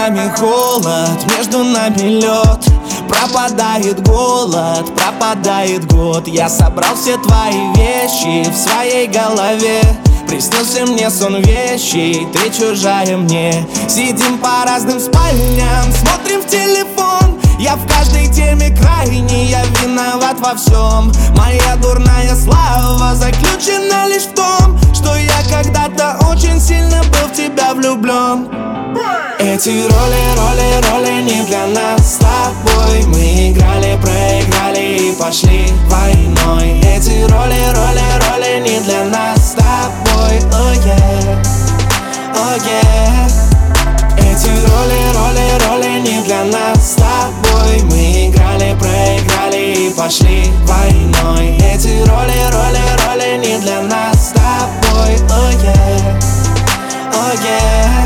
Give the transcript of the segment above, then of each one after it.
нами холод, между нами лед. Пропадает голод, пропадает год. Я собрал все твои вещи в своей голове. Приснился мне сон вещей, ты чужая мне. Сидим по разным спальням, смотрим в телефон. Я в каждой теме крайне, я виноват во всем. Моя дурная слава заключена лишь в том, что я когда-то очень сильно был в тебя влюблен. Эти роли не для нас с тобой. Мы играли, проиграли и пошли войной. Эти роли не для нас с тобой. Oh yeah, oh yeah. Эти роли не для нас с тобой. Мы играли, проиграли и пошли войной. Эти роли не для нас с тобой. Oh yeah, oh yeah.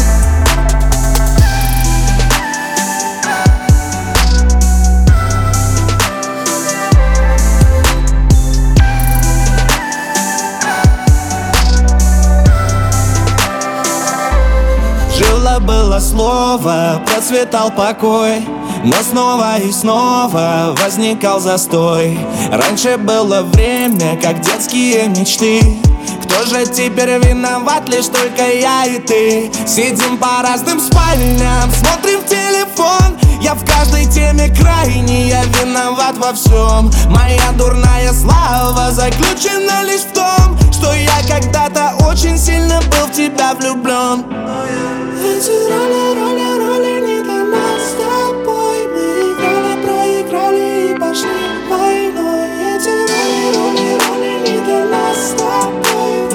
Было слово, процветал покой, но снова и снова возникал застой. Раньше было время, как детские мечты. Кто же теперь виноват? Лишь только я и ты. Сидим по разным спальням, смотрим в телефон. Я в каждой теме крайне, я виноват во всем. Моя дурная слава заключена лишь в том, что я когда-то очень сильно был в тебя влюблен. Эти роли не для нас с тобой. Мы играли, проиграли и пошли войной. Эти роли не для нас с тобой.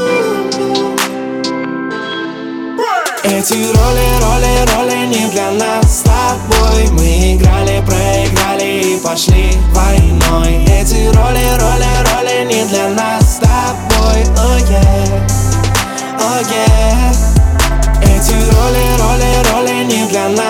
Эти роли не для нас с тобой. Мы играли, проиграли и пошли войной. Эти роли не для нас с тобой. Oh yeah, oh yeah. Эти роли не для нас.